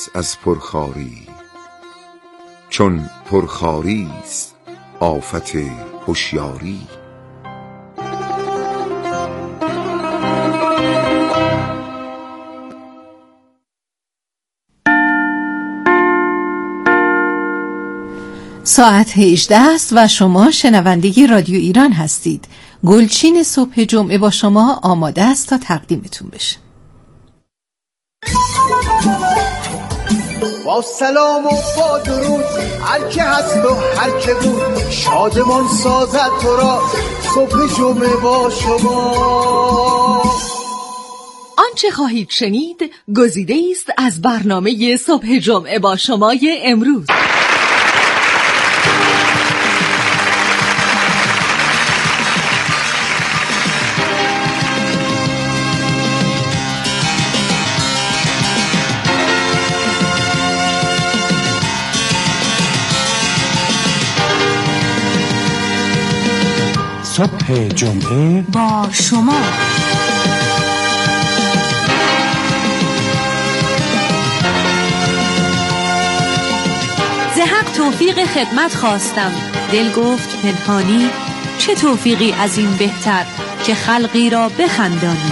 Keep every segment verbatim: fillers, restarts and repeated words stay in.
است از پرخواری، چون پرخواری است آفت هوشیاری. ساعت هجده است و شما شنونده رادیو ایران هستید. گلچین صبح جمعه با شما آماده است تا تقدیمتون بشه. با سلام و با درود هر که هست و هر که بود، شادمان سازد تو را صبح جمعه با شما. آنچه خواهید شنید گزیده است از برنامه صبح جمعه با شمای امروز. صبح جمعه با شما. ز حق توفیق خدمت خواستم، دل گفت پنهانی، چه توفیقی از این بهتر که خلقی را بخندانی.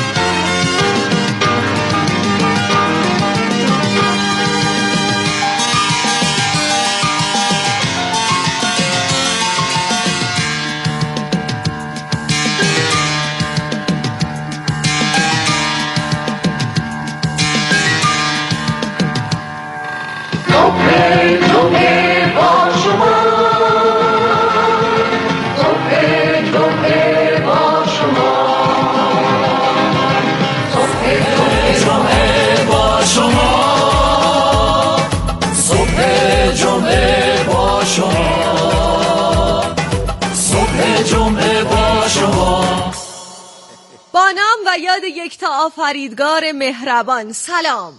با نام و یاد یکتا آفریدگار مهربان، سلام.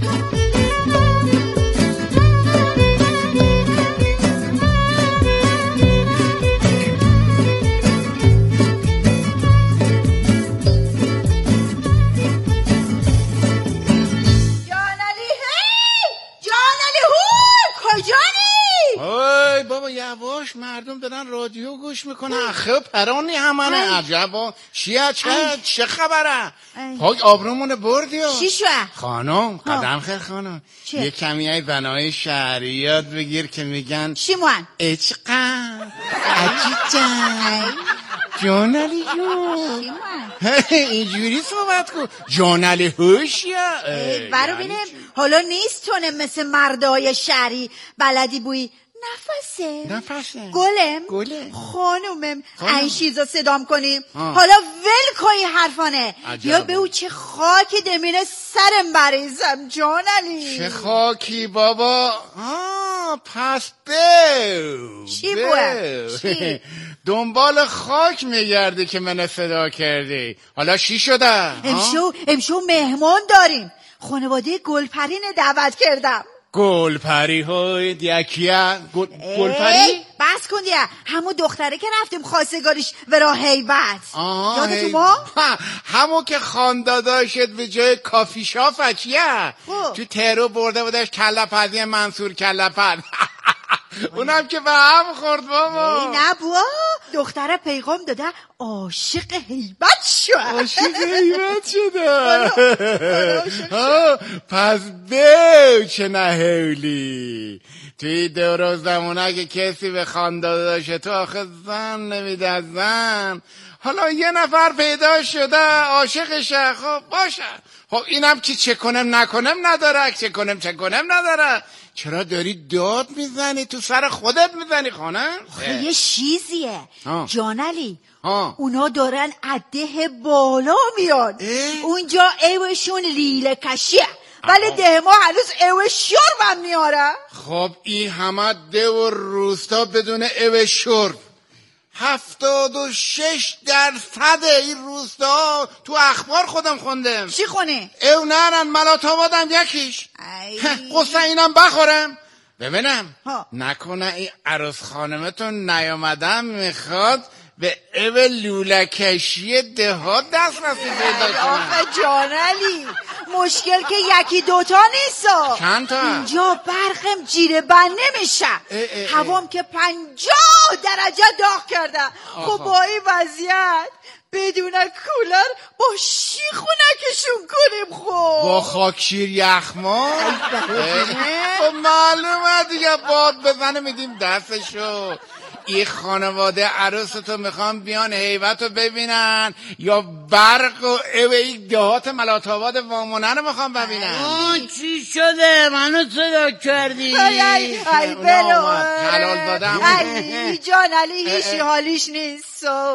یواش، مردم دارن رادیو گوش میکنن. خب پرانی همانه عجبا چیه چه چه خبره؟ پاک آبرومون بردی و چی شو؟ خانم قدم خیر خانم، یه کمی ای بنای شهری یاد بگیر که میگن چی موان؟ عشقم عجیجم جان علی جون اینجوری صحبت کن. جان علی هوشیه برو بینم حالا نیست تونه مثل مردای شهری بلدی بوی نفسه نفسه گلم گله خانومم این چیزا صدام کنیم. حالا ول کنی حرفانه یا به او چه خاکی دمینه سرم بریزم جان علی. چه خاکی بابا؟ آه پس بو چی بوه؟ دنبال خاک میگرده که من صدا کردی. حالا چی شده؟ امشو امشو مهمان داریم، خانواده گلپرین دعوت کردم. گلپری های دیکیه گل... گلپری؟ بس کن دیگه، همون دختره که رفتیم خواستگاریش ورا هیبت یادتو ما؟ همون که خانداداشت به جای کافی شافت چیه؟ تو ترو برده بودش کلپزی منصور کلپز اونم که به هم خورد بابا. نه بوا، دختره پیغام داده عاشق هیبت شد. عاشق هیبت شده. پس به چه نهولی توی دور و زمونه که کسی به خانداده داشته تو آخه زن نمیده زن. حالا یه نفر پیدا شده عاشقشه، خب باشه. خب اینم که چه کنم نکنم نداره، چه کنم چه کنم نداره. چرا داری داد میزنی؟ تو سر خودت میزنی خانم؟ یه چیزیه جان علی، اونا دارن عده بالا میان اونجا، ایوشون لیله کشیه ولی ده ما هنوز ایوه شرب هم میاره. خب این همه ده و روستا بدون ایوه شرب، هفتاد و شش درصد این روستا تو اخبار خودم خوندم. چی خونه؟ او نرن ملات آبادم یکیش. قصه اینم بخورم ببینم نکنه این عروس خانمتون نیامدم میخواد به او لولکشی دهات دست رسی پیدا کنم. آخه جان علی مشکل که یکی دوتا نیست. چند تا؟ اینجا برقم جیره بند نمیشه، هوام که پنجاه درجه داغ کرده. خب با این وضعیت بدون کولر با شیخونکشون کنیم. خب با خاکشیر یخما خب معلومه دیگه، باد بزنه میدیم دستشو. این خانواده عروستو میخوام بیان هیبتو ببینن یا برق و این دهات ملاتاباد وامونه رو میخوام ببینن؟ آه چی شده؟ منو صدا کردی؟ ای ای ای بلو حلال دادم. ای جان علی هیچی حالیش نیست.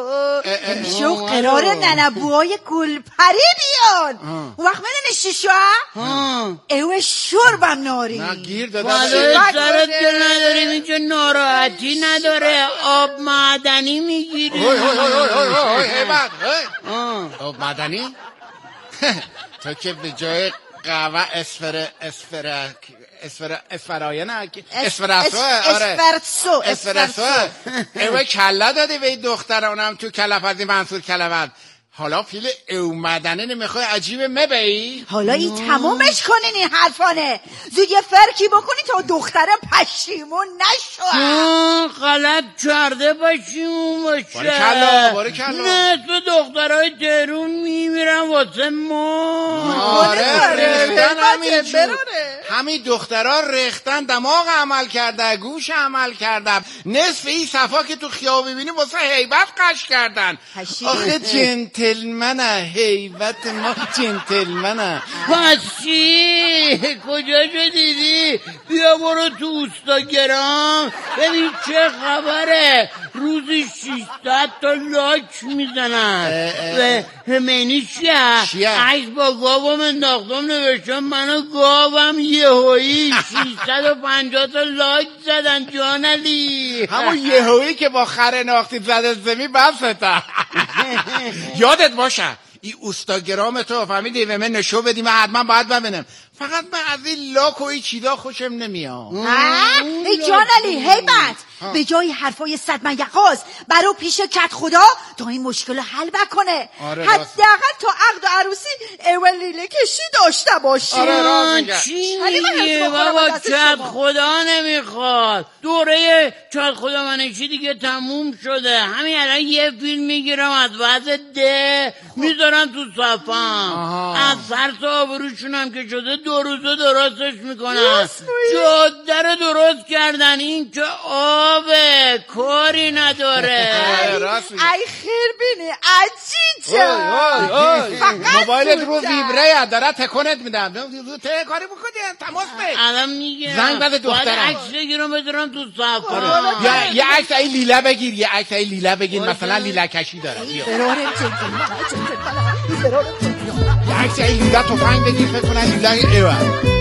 شو قرار ننبوهای گلپری بیان. اون وقت میدونی چی شو؟ ایوه شربم ناری. نه گیر داده بالای سرت دل نداریم اینجا، ناراحتی نداره، آب معدنی میگیری. اوی اوی اوی اوی اوی هیبت آب معدنی؟ تو که به جای قهوه اسفر اسفر اسفر اسفرایه نه اسفرسو اسفرسو اسفرسو ایوه کله دادی به این دختر، اونم تو کلفظی منصور کلفظ. حالا پیل او مدنه نمیخوای عجیبه مبهی؟ حالا این تمومش کنین این حرفانه، زود یه فرکی بکنی تا دخترم پشیمون نشو. غلط کرده پشیمون باشه. باره کلا باره کلا نصف دخترهای تهرون میمیرن واسه ما. آره ریختن همین جور، همین دخترها ریختن، دماغ عمل کرده، گوش عمل کرده. نصف این صفا که تو خیاب ببینی واسه هیبت قش کردن. آخه جنتلمنه هیبت ما، جنتلمنه. پس چی؟ کجا شو دیدی؟ بیا برو تو اینستاگرام ببین چه خبره. روزی ششصد تا لاک میزنن. و معنی چیه؟ عکس با گاوم انداختم نوشتم منو گاوم یهویی ششصد و پنجاه تا لاک زدن. جان علی همون یهویی که با خر ناختی زده زمین بسته. یادت باشه این اوستاگرام تو فهمیدی و من نشو بدیم حتما باید ببینم. فقط من از این لاک و این چیدا خوشم نمیاد. ای جان علی هیبت، به جای حرفای صد من یقاز برو پیش کت خدا تا این مشکل حل بکنه. آره حداقل تا عقد و عروسی اول لیله کشی داشته باشی. آره راست میگه. چی میگی بابا؟ کت خدا نمیخواد. دوره کت خدا منشی دیگه تموم شده. همین الان یه فیلم میگیرم از وضع ده میذارم تو صفم. از سرس آبروشونم که شده دو روزه درستش میکنن. جاده رو درست کردن، این که آبه کاری نداره. ای خیر بینی عجیجه. موبایلت رو ویبره داره تکونت میدم. ته کاری بکنی تماس بگیر. الان میگیرم. زنگ بده دخترم. باید عکس بگیرم بذارم تو صفحه. یا یه عکس این لیلا بگیر، یه عکس این لیلا بگیر، مثلا لیلا کشی داره. بیا یه عکس این لیلا تفنگ بگیر، فکر کنن لیلا ایوه.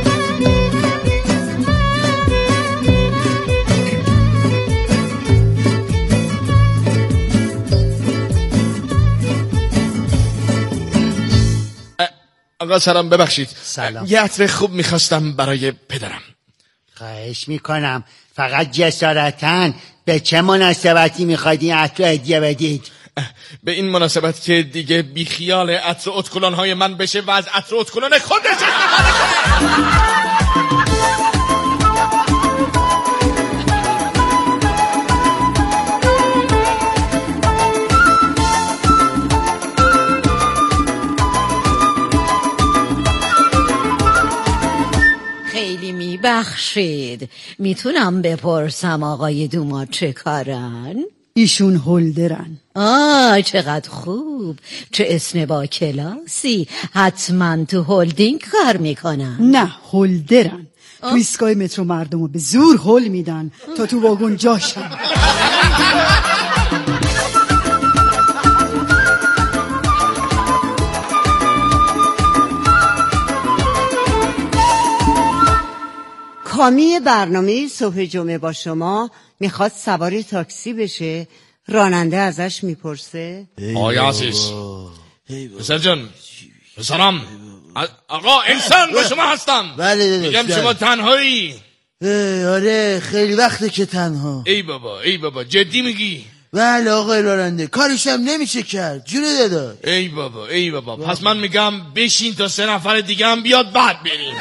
آقا سلام، ببخشید سلام. یه عطر خوب میخواستم برای پدرم. خواهش میکنم، فقط جسارتاً به چه مناسبتی میخواید این عطر هدیه بدید؟ به این مناسبت که دیگه بیخیال عطر اتکلون های من بشه و از عطر اتکلون خودش استفاده کنه. خیلی میبخشید، میتونم بپرسم آقای دوما چه کارن؟ ایشون هولدرن. آه چقدر خوب، چه اسم با کلاسی. حتما تو هولدینگ کار میکنن. نه هولدرن. تو ایستگاه مترو مردم رو به زور هول میدن تا تو واگن جاشن. کامی برنامه صبح جمعه با شما میخواد سواری تاکسی بشه. راننده ازش میپرسه آیا عزیز پسر جان، سلام آقا انسان با شما هستم. بله میگم شما تنهایی؟ آره خیلی وقته که تنها. ای بابا ای بابا جدی میگی؟ بله آقای راننده، کارش هم نمیشه کرد. جون دادا. ای بابا ای بابا پس من میگم بشین تا سه نفر دیگه هم بیاد بعد بریم.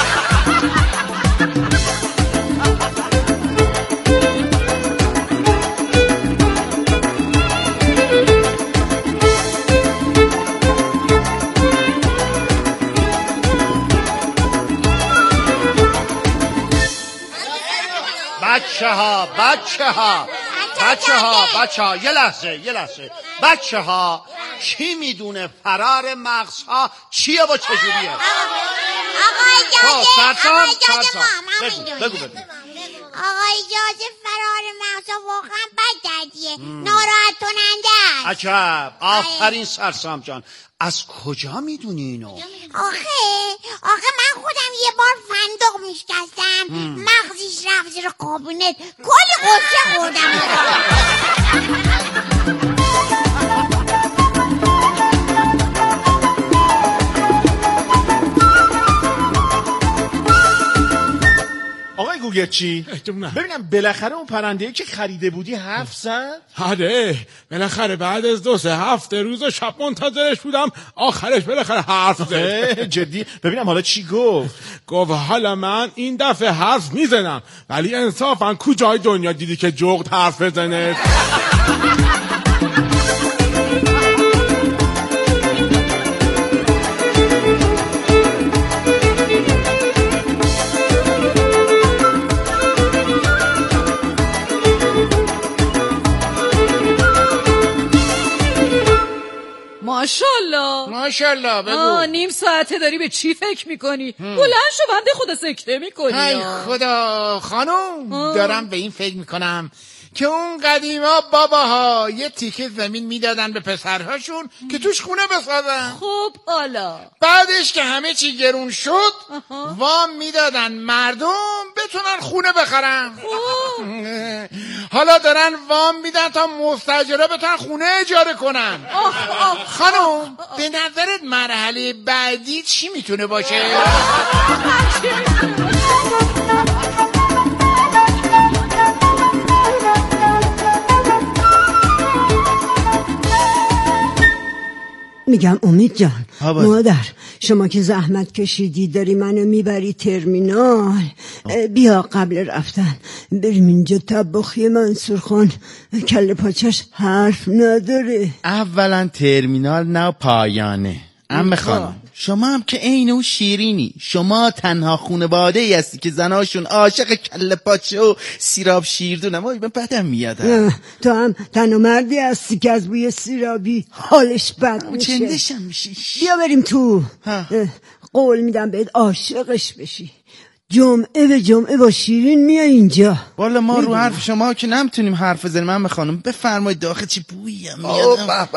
بچه ها بچه ها بچه ها بچه ها یه لحظه یه لحظه بچه ها، کی میدونه فرار مغزها چیه و چجوریه؟ آقای جاجه آقای جاجه بگو بگو بگو آقای جاجه فرار مغزها واقعا بد دردیه، ناراحت کننده است. عجب، آفرین سرسام جان. از کجا میدونی اینو؟ آخه آخه من خودم یه بار فندق میشکستم، مغزیش رفت زیر کابینت، کلی قصه خوردم. آقای گوگل چی؟ ببینم بالاخره اون پرنده‌ای که خریده بودی حرف زد؟ آره بالاخره بعد از دو سه هفته روز و شب منتظرش بودم، آخرش بالاخره حرف زد. جدی؟ ببینم حالا چی گفت؟ گفت حالا من این دفعه حرف میزنم، ولی انصافا کجای دنیا دیدی که جغد حرف بزنه؟ ماشالله ماشالله بگو. آه نیم ساعته داری به چی فکر میکنی؟ بلند شو بنده خدا سکته میکنی. ای خدا خانم، دارم به این فکر میکنم که اون قدیما باباها یه تیکه زمین میدادن به پسرهاشون که توش خونه بسازن. خب حالا بعدش که همه چی گرون شد وام میدادن مردم بتونن خونه بخرن. حالا دارن وام میدن تا مستاجرها بتونن خونه اجاره کنن. خانم به نظرت مرحله بعدی چی میتونه باشه؟ میگم امید جان، مادر شما که زحمت کشیدی داری منو میبری ترمینال، بیا قبل رفتن بریم اینجا طباخی منصور خان کله پاچش حرف نداره. اولا ترمینال نه پایانه. عمه خانم شما هم که عین او شیرینی، شما تنها خانواده ای هستی که زناشون عاشق کله پاچه و سیراب شیردونه. ما بدم میاد. تو هم تنها مردی هستی که از بوی سیرابی حالش بد میشه. چندشم میشی. بیا بریم تو. قول میدم بهت عاشقش بشی. جمعه به جمعه با شیرین میای اینجا. والا ما رو حرف شما که نمیتونیم حرف بزنیم. من بخوانم بفرمایید داخل چی بویی هم میاد.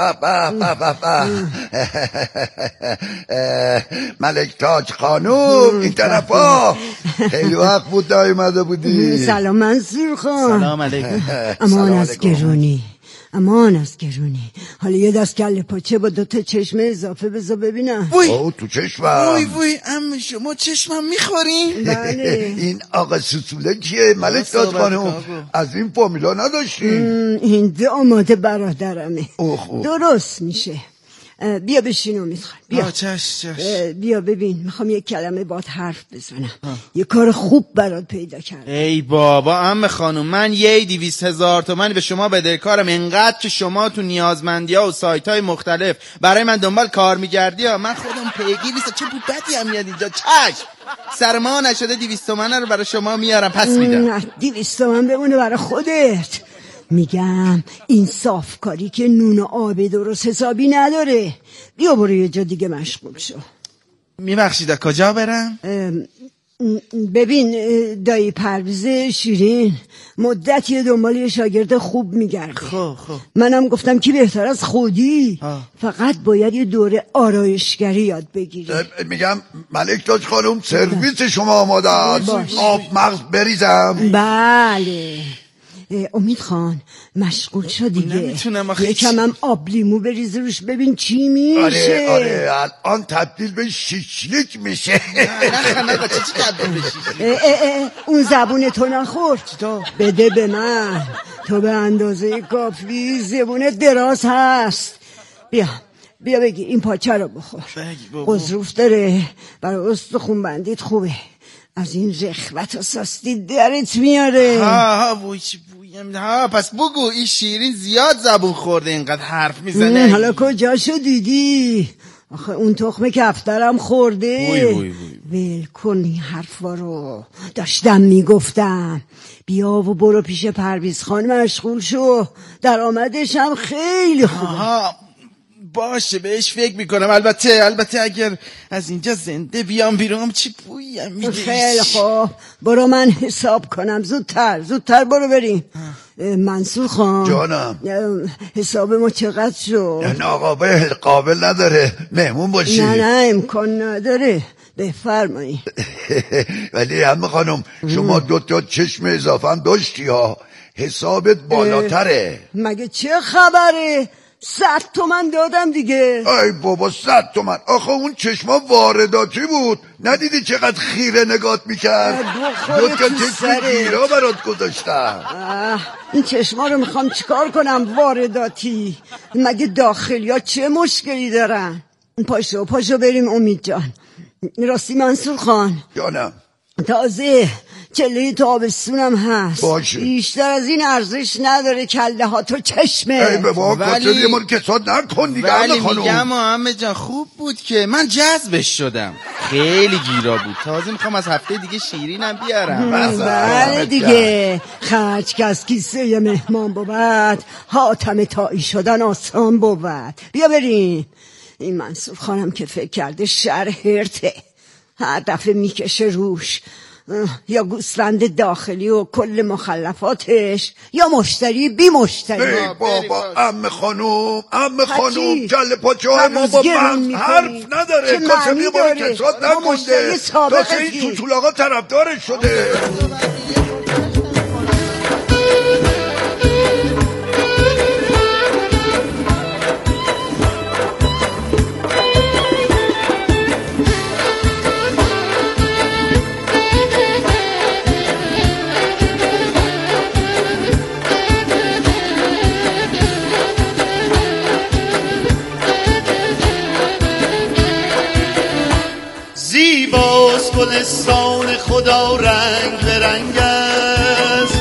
ملک تاج خانوم این طرفا خیلی وقت بود دایمده بودی. سلام منصور خان. سلام علیکم. امان از گرونی، امان از گرونی. حالا یه دست کله پاچه با دوتا چشمه اضافه بذار ببینم. وی او تو چشمم. وی وی ام شما چشمم میخورین؟ بله. این آقا سوسوله کیه ملک تاج خانوم؟ از این فامیلا نداشتیم؟ این داماد برادرمه. درست میشه. بیا بشین امید خان. بیا چش چش. بیا ببین میخوام یک کلمه باهات حرف بزنم. یه کار خوب برات پیدا کردم. ای بابا عمه خانوم، من یه دیویست هزار تومن به شما بدهکارم، انقدر که شما تو نیازمندی ها و سایت های مختلف برای من دنبال کار میگردی ها. من خودم پیگیر نیستم. چه بود بدی هم میاد اینجا. چش سر ما نشده دیویست تومن رو برای شما میارم پس میدم. دیویست تومن بمونه برای خودت. میگم این صافکاری که نون و آب درست حسابی نداره. بیا برو یه جا دیگه مشغول شو. میبخشید کجا برم؟ ببین دایی پرویز شیرین مدتی دنبال یه شاگرد خوب میگرده. خب خب منم گفتم که بهتر از خودی آه. فقط باید یه دوره آرایشگری یاد بگیری. میگم ملک تاج خانم سرویس شما آماده است. آب مغز بریزم؟ بله امید خان مشغول شد دیگه. نمیتونم آخه. یکم هم آب لیمو بریز روش ببین چی میشه. آره آره الان تبدیل به شیشلیک میشه. نه نه نه چی تبدیل به شیشلیک؟ اون زبون تو نخور. بده به من. تو به اندازه کافی زبونت دراز هست. بیا بیا بگی این پاچه رو بخور. قضروف داره، برای استخون بندیت خوبه. از این رخوت و ساستی درت میاره. ها ها بوی چی بویم. ها پس بگو این شیرین زیاد زبون خورده اینقدر حرف میزنه. حالا کجاشو دیدی؟ آخه اون تخم کفترم خورده. بوی بوی بوی. ول کن این حرفا رو. داشتم میگفتم بیا و برو پیش پرویز خان مشغول شو، درآمدش هم خیلی خوبه. آها باشه بهش فکر میکنم. البته البته اگر از اینجا زنده بیام بیرون چی بویم میده. خیلی خوب برو من حساب کنم. زودتر زودتر برو بریم. منصور خان جانم حساب ما چقدر شد؟ نه آقا قابل نداره مهمون باشی. نه نه امکان نداره بفرمایی. ولی همه خانم شما دو تا چشم اضافه هم داشتی ها، حسابت بالاتره. مگه چه خبره؟ صد تومن دادم دیگه. ای بابا صد تومن؟ آخه اون چشما وارداتی بود، ندیدی چقدر خیره نگات میکرد؟ دو تا چشم گیرا برات گذاشتم. این چشما رو میخوام چیکار کنم وارداتی؟ مگه داخلی ها چه مشکلی دارن؟ پاشو پاشو بریم امید جان. راستی منصور خان جانم تازه چله تابستونم هست. باشه بیشتر از این ارزش نداره کله ها تو چشمه. ای بابا ولی یه مال کساد نکن دیگه. ولی میگم همه جان خوب بود که من جذبش شدم. خیلی گیرا بود. تازه میخوام از هفته دیگه شیرینم بیارم. بله دیگه خرج که از کیسه یه مهمان بود، حاتم تایی شدن آسان بود. بیا بریم. این منصور خانم که فکر کرده شهر هرته، هر دفعه میکشه روش یا گوسفند داخلی و کل مخلفاتش یا مشتری بی مشتری. ای بابا عمه خانوم عمه خانوم کله پاچه های ما با مغز حرف نداره. کاسم یه بار کساد نکنده تا این توتول آقا طرفدارش شده. زیباست گلستان خدا رنگ به رنگ است،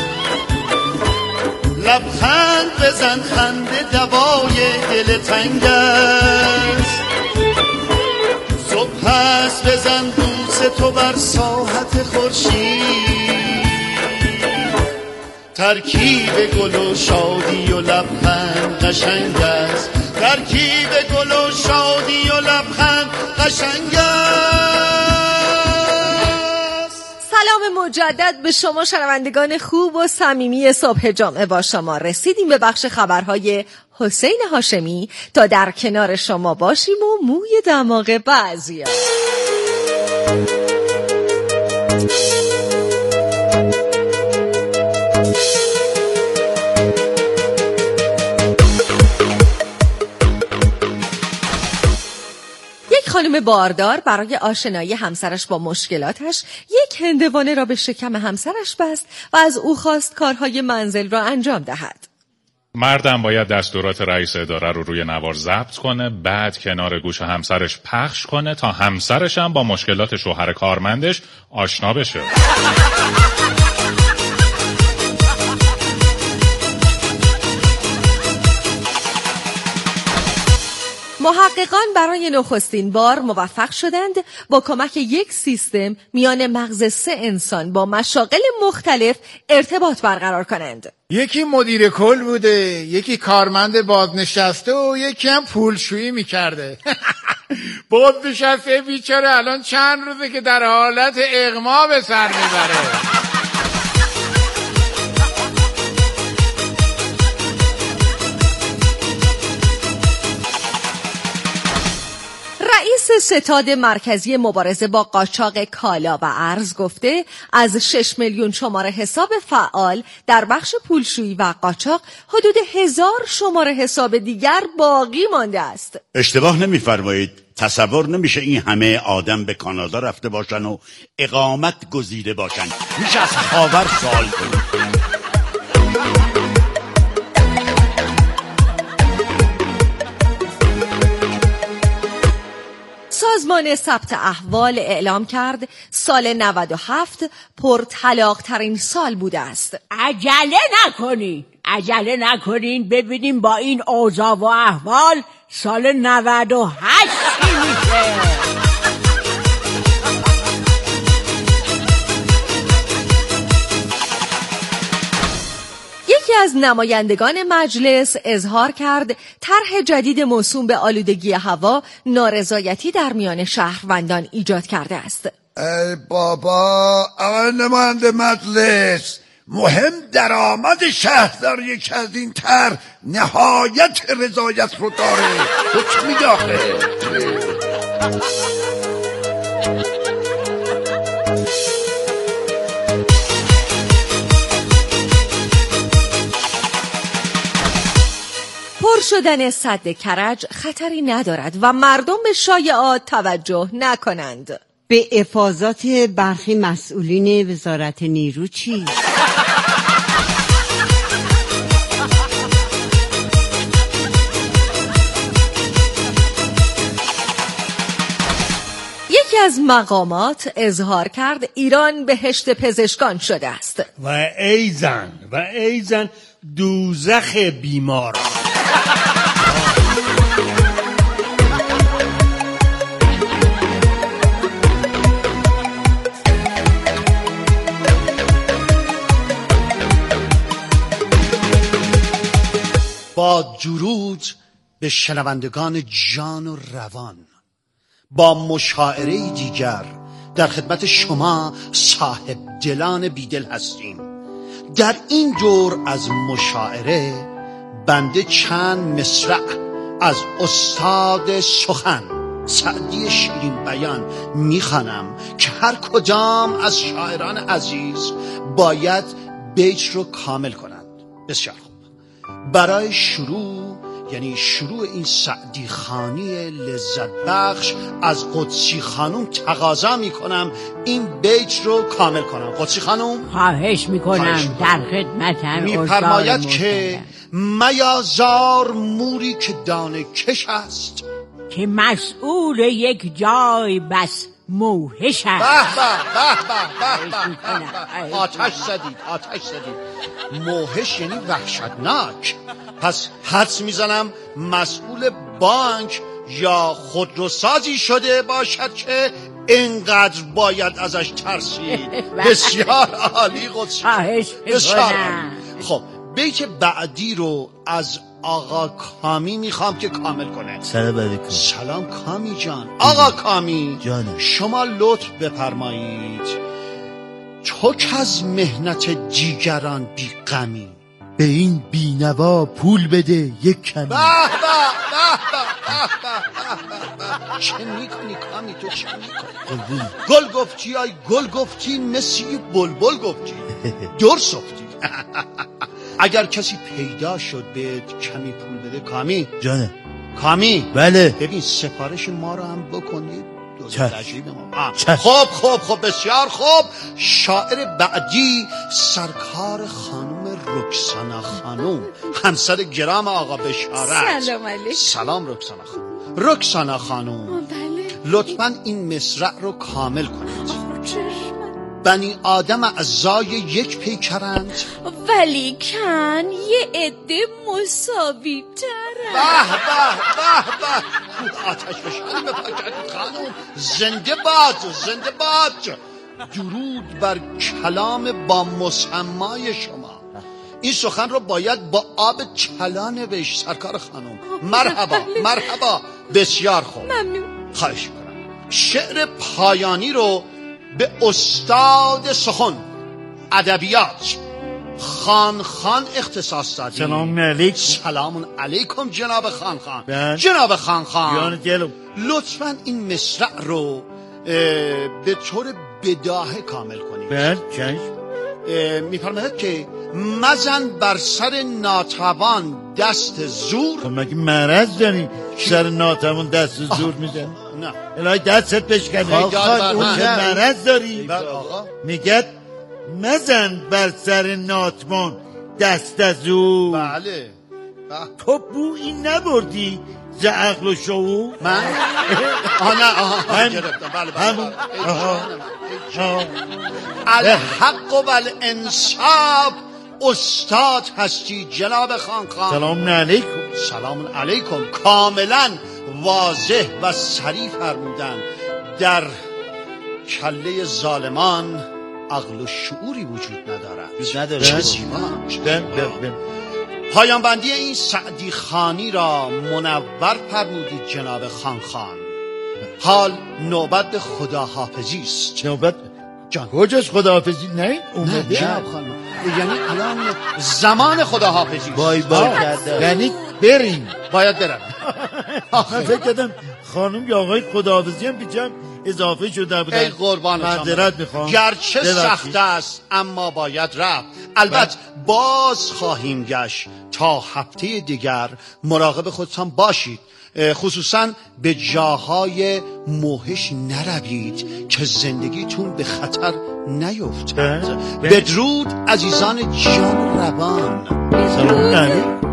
لبخند بزن خنده دوای دل تنگ است. صبح هست بزن بوس تو بر ساحت خورشید، ترکیب گل و شادی و لبخند قشنگ است. ترکیب گل و شادی و لبخند قشنگ است. سلام مجدد به شما شنوندگان خوب و صمیمی صبح جمعه. با شما رسیدیم به بخش خبرهای حسین هاشمی تا در کنار شما باشیم و موی دماغ بعضیا. خانم باردار برای آشنایی همسرش با مشکلاتش یک هندوانه را به شکم همسرش بست و از او خواست کارهای منزل را انجام دهد. مردم باید دستورات رئیس اداره رو روی نوار ضبط کنه، بعد کنار گوش همسرش پخش کنه تا همسرش هم با مشکلات شوهر کارمندش آشنا بشه. محققان برای نخستین بار موفق شدند با کمک یک سیستم میان مغز سه انسان با مشاغل مختلف ارتباط برقرار کنند. یکی مدیر کل بوده، یکی کارمند بازنشسته و یکی هم پولشویی میکرده. بازنشسته بیچاره الان چند روزه که در حالت اغما به سر میبره. رئیس ستاد مرکزی مبارزه با قاچاق کالا و ارز گفته از شش میلیون شماره حساب فعال در بخش پولشویی و قاچاق حدود هزار شماره حساب دیگر باقی مانده است. اشتباه نمی‌فرمایید. تصور نمیشه این همه آدم به کانادا رفته باشن و اقامت گزیده باشن. میشه از خاور سوال کنید. دیوان ثبت احوال اعلام کرد سال نود و هفت پر طلاق ترین سال بوده است. عجله نکنین عجله نکنین ببینیم با این اوضاع و احوال سال نود و هشت چی میشه. یکی از نمایندگان مجلس اظهار کرد طرح جدید موسوم به آلودگی هوا نارضایتی در میان شهروندان ایجاد کرده است. ای بابا آقای نماینده مجلس، مهم درآمد شهردار یک از این طرح نهایت رضایت رو داره. تو چی میگی آخه؟ پر شدن سد کرج خطری ندارد و مردم به شایعات توجه نکنند. به افاضات برخی مسئولین وزارت نیرو چی؟ یکی از مقامات اظهار کرد ایران بهشت پزشکان شده است. و ایزن و ایزن دوزخ بیماران. با درود به شنوندگان جان و روان، با مشاعره دیگر در خدمت شما صاحب دلان بیدل هستیم. در این دور از مشاعره بنده چند مصرع از استاد سخن سعدی شیرین بیان میخوانم که هر کدام از شاعران عزیز باید بیت رو کامل کنند. بسیار خوب. برای شروع، یعنی شروع این سعدی خانی لذت بخش، از قدسی خانوم تقاضا میکنم این بیت رو کامل کنم. قدسی خانوم خواهش میکنم، در خدمتم. میفرماید که میازار موری که دانه کش است، که مسئول یک جای بس موهش است. به به به به به، آتش زدید آتش زدید. موهش یعنی وحشتناک. پس حدس میزنم مسئول بانک یا خودروسازی شده باشد که اینقدر باید ازش ترسید. بسیار عالی قدسی، بسیار عالی. خب بیت بعدی رو از آقا کامی میخوام که کامل کنه. سلام علیکم. سلام کامی جان. آقا کامی جانم، شما لطف بفرمایید. تو که از مهنت دیگران بی غمی، به این بینوا پول بده یک کمی. به به به به به. چه میکنی کامی تو؟ چه میکنی؟ گل گفتی آی گل گفتی، مثل بلبل گفتی، دور سفتی. اگر کسی پیدا شد به کمی پول بده کامی جانه. کامی بله. ببین سفارش ما رو هم بکنید. خب خب خب بسیار خوب. شاعر بعدی سرکار خانم رکسانا خانم، همسر گرام آقا بشارت. سلام علیکم. سلام رکسانا خانم. رکسانا خانم بله. لطفاً این مصرع رو کامل کنید. بنی آدم اعضای یک پیکرند، ولی کن یه عده مساوی ترند. به به به به. آتش بشانی بپاکد خانم. زنده باد زنده باد. درود بر کلام با مسمای شما. این سخن رو باید با آب چلا نوشت سرکار خانم. مرحبا مرحبا. بسیار خوب، ممنون. خواهش میکنم. شعر پایانی رو به استاد سخن ادبیات خان خان اختصاص دادیم. سلام علیکم. سلام علیکم جناب خان خان. بله. جناب خان خان جان لطفاً این مصرع رو به طور بداهه کامل کنید. بله چشم. میفرماید که مزن بر سر ناتوان دست زور. خب مگه مرض داری سر ناتوان دست زور میزن؟ نه الهی دستت بشکنه. اون چه مرض داری؟ میگه مزن بر سر ناتوان دست زور. بله تو بویی نبردی ز عقل و شعور؟ من؟ آه نه آه هم گرفتم بله بله همون الحق و الانصاف استاد هستی جناب خان خان. سلام علیکم. سلام علیکم. کاملا واضح و صریح فرمودن. در کله ظالمان عقل و شعوری وجود ندارد. نداره. چه زیبا. پایان بندی این سعدی خانی را منور فرمودید جناب خان خان. حال نوبت به خداحافظی است. نوبت جان کجاست خداحافظی؟ نه اومده جناب خانم، یعنی الان زمان خداحافظی. بای بای کرده، یعنی بریم. باید برم. من فکر کردم خانم یا آقای خداحافظی هم پیچم اضافه شده بودن. ای قربان معذرت میخوام. گرچه سخت است اما باید رفت. البته باز خواهیم گشت. تا هفته دیگر مراقب خودتان باشید، خصوصا به جاهای موحش نروید که زندگیتون به خطر نیفتد. بدرود عزیزان جان و روان. سلام علیکم.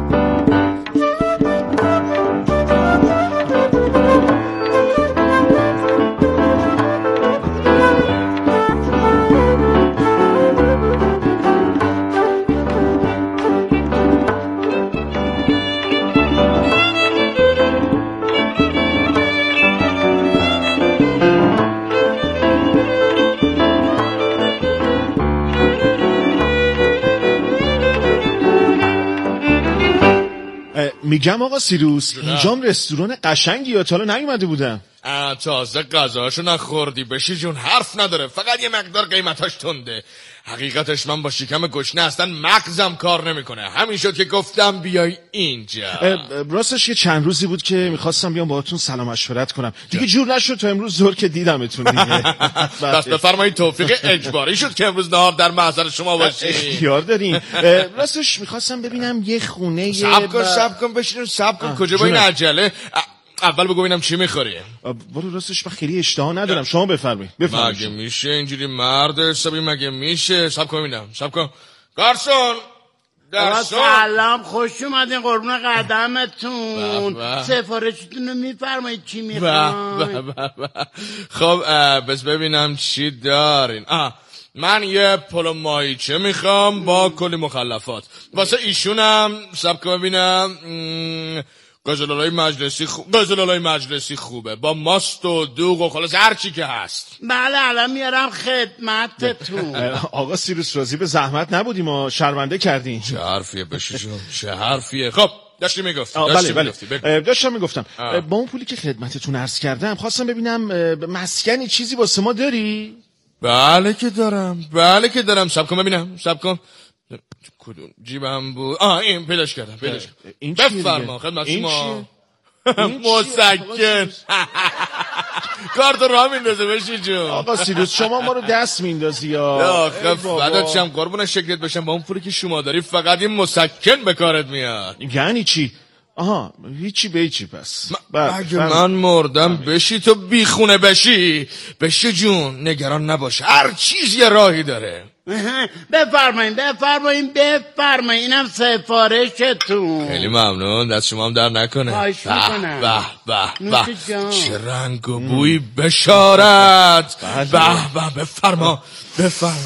میگم آقا سیروس اینجام رستوران قشنگی یا تا حالا نیومده بودم. تازه غذاشو نخوردی بشی جون، حرف نداره، فقط یه مقدار قیمتاش تنده. حقیقتش من با شکم گشنه اصلا مغزم کار نمیکنه. همین شد که گفتم بیای اینجا. راستش یه چند روزی بود که میخواستم بیام باهاتون سلام مشورت کنم، دیگه جور نشد تا امروز ظهر که دیدمتون دیگه. بس بفرمایید، توفیق اجباری شد که امروز نهار در محضر شما باشی. اختیار دارین. راستش میخواستم ببینم یه خونه. صبر کن صبر کن بشین صبر کن. کجا با این عجله؟ اول بگو ببینم چی میخوری. برو راستش من خیلی اشتها ندارم، شما بفرمایید. مگه میشه اینجوری مرد حسابی؟ مگه میشه؟ صبر کن ببینم. صبر کن. گارسون گارسون سلام، خوش اومدین قربون قدمتون. سفارشتون رو میفرمایید چی میخواین؟ خب بس ببینم چی دارین. آه من یه پلو ماهیچه میخوام با کلی مخلفات. واسه ایشونم صبر کن ببینم. گازولالای مجلسی خوب، گازولالای مجلسی خوبه با ماست و دوغ و خلاص هر چی که هست. بله الان میارم خدمتتون. آقا سیروس راضی به زحمت نبودیم و شرمنده کردین. چه حرفیه بشی جون، چه حرفیه. خب داشتی میگفت بله بله داشتم میگفتم با اون پولی که خدمتتون عرض کردم خواستم ببینم مسکنی چیزی واسه ما داری؟ بله که دارم، بله که دارم. صبر کن ببینم، صبر کن. کدوم جیبم بود؟ آه این پیداش کردم، پیداش کردم. این بفرما خدمت شما. مسکن. کارت راه میندازه بشی جون. آقا سیروس شما ما رو دست میندازی یا؟ آخه فدات شم قربون شکلت بشم، با اون پولی که شما داری فقط این مسکن به کارت میاد. یعنی چی؟ آها هیچی به هیچی پس. اگه من مردم بشی تو بیخونه بشی بشی جون، نگران نباش، هر چیز یه راهی داره. بفرمایین بفرمایین بفرمایین، اینم سفارشتون. خیلی ممنون، دست شما هم در نکنه. خواهش میکنم. به به به چه رنگ و بوی بشارت. به به بفرما بفرما.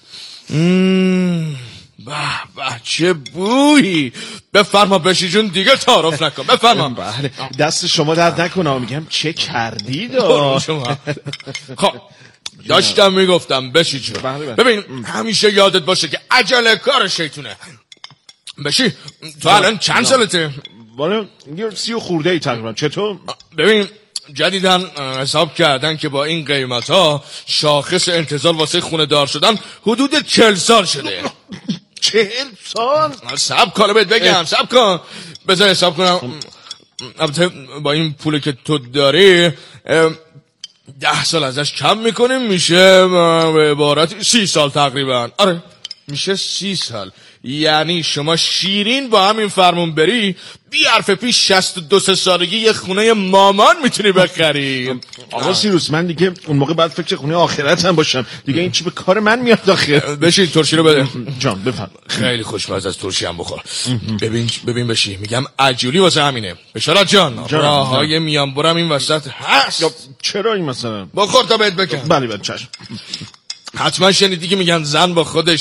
به به چه بویی. بفرما بشی جون، دیگه تعارف نکن. بفرما. بله دست شما درد نکنه. میگم چه کردید شما. خب داشتم میگفتم بشی جون. ببین همیشه یادت باشه که عجله کار شیطونه. بشی تو الان چند سالته؟ والا یه سی و خورده ای تقریبا. چطور؟ ببین جدیدن حساب کردن که با این قیمت ها شاخص انتظار واسه خونه دار شدن حدود چهل سال شده. چهل سال؟ سب کن بهت بگم، سب کن بذار حساب کنم. البته با این پولی که تو داری ده سال ازش کم میکنیم، میشه به عبارت سی سال تقریبا. آره میشه سی سال. یعنی شما شیرین با همین فرمون بری بی حرف پیش شصت و دو سه سالگی یه خونه مامان میتونی بخری. آقا سیروس من دیگه اون موقع بعد فکر خونه آخرت هم باشم دیگه، این چی به کار من میاد آخه؟ بشین ترشی رو بده. جان بفهم. خیلی خوشمزه از ترشی هم بخور. ببین ببین بشی میگم عجولی واسه همینه. بشارت جان راههای میان برم این وسط هست. چرا این مثلا؟ بخور تا بهت بگم. بله بله چشم. حتما شنیدی که میگن زن با خودش